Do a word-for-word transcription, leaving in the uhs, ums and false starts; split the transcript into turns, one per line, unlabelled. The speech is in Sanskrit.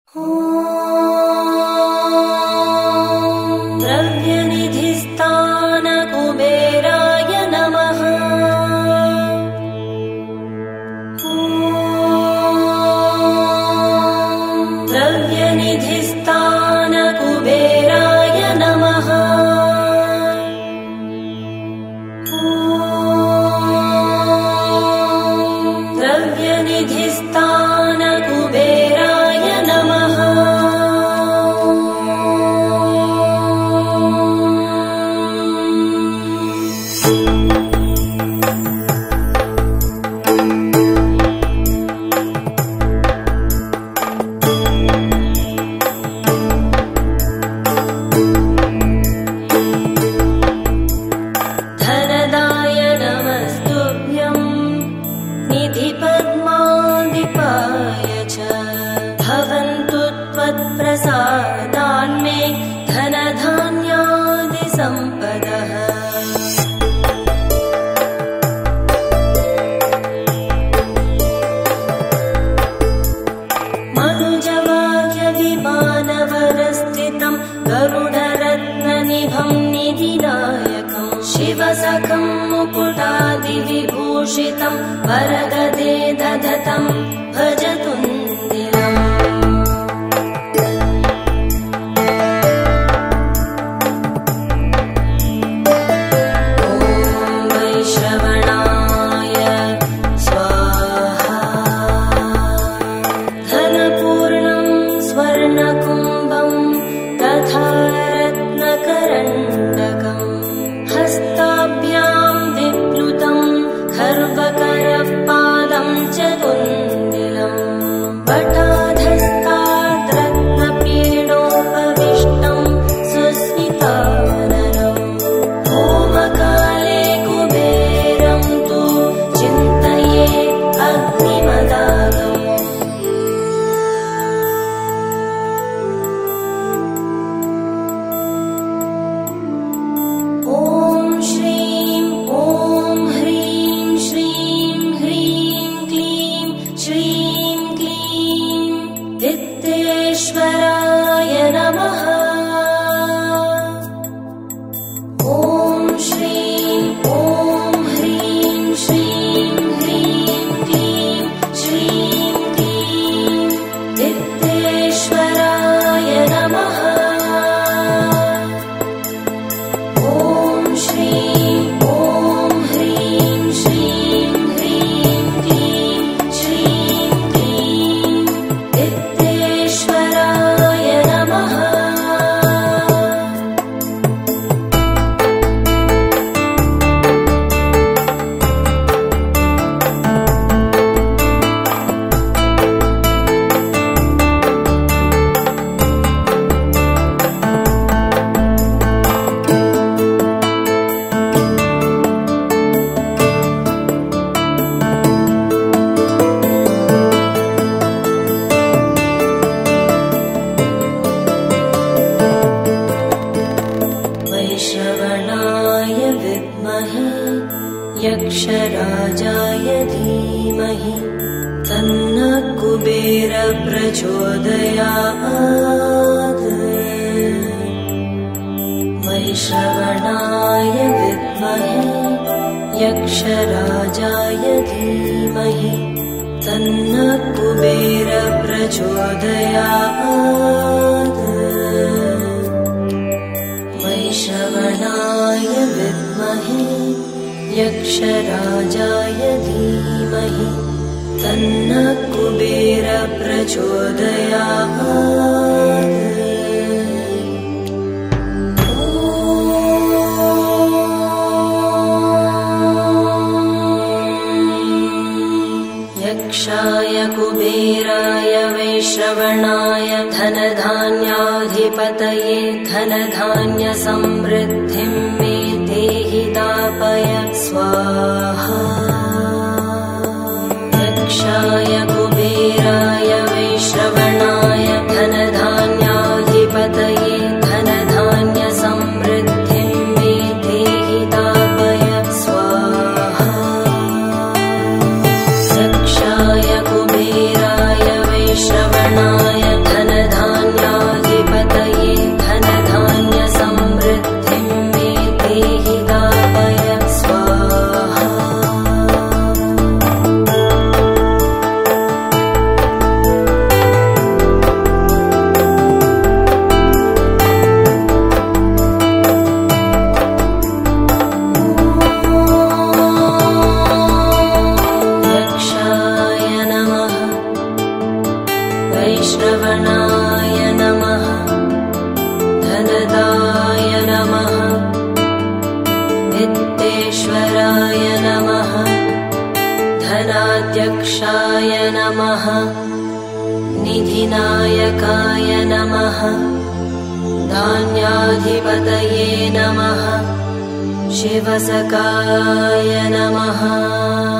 द्रव्यनिधिस्थानकुबेराय नमः। द्रव्यनिधिस्थानकुबेराय नमः। द्रव्यनिधिस्थानकुबेराय नमः। धनदाय नमस्तुभ्यं निधिपद्मादिपाय च भवन्तु त्वत्प्रसादान्मे धनधान्यादिसम्पदः। मनुजवाक्यविमानवरस्थितं गरुडरत्ननिभं निधिनायकं शिवसखं मुकुटादिविभूषितं वरगदे दधतं भजतुन्दिलम्। ॐ वैश्रवणाय स्वाहा। धनपूर्णं स्वर्णकुम्भं तथा रत्नकरण्डकं हस्ताभ्यां विप्लुतं खर्वकरः पादं च कुन्दिलम्। पटाधस्ताद्रत्नपीडोपविष्टं सुस्मिताननम्। होमकाले कुबेरं तु चिन्तये अग्निमदागम्। ॐ श्रीं ॐ ह्रीं श्रीं ह्रीं क्लीं श्रीं क्लीं वित्तेश्वराय नमः। ॐ श्रीं ॐ ह्रीं श्रीं ह्रीं क्लीं श्रीं क्लीं वित्तेश्वराय नमः। ॐ श्रीं ॐ ह्रीं श्रीं ह्रीं क्लीं श्रीं क्लीं वित्तेश्वराय नमः। वैश्रवणाय विद्महे यक्षराजाय धीमहि तन्नः कुबेरः प्रचोदयात्। वैश्रवणाय विद्महे यक्षराजाय धीमहि तन्नः कुबेरः प्रचोदयात्। वैश्रवणाय विद्महे यक्षराजाय धीमहि तन्नः कुबेरः प्रचोदयात्। यक्षाय कुबेराय वैश्रवणाय धनधान्याधिपतये धनधान्यसमृद्धिं मे देहि दापय स्वाहा। यक्षाय कुबेराय वैश्रवणाय धनधान्याधिपतये धनधान्यसमृद्धिं मे देहि दापय स्वाहा। यक्षाय कुबेराय वैश्रवणाय धन वैश्रवणाय नमः धनदाय नमः वित्तेश्वराय नमः धनाध्यक्षाय नमः निधिनायकाय नमः धान्याधिपतये नमः शिवसकाय नमः।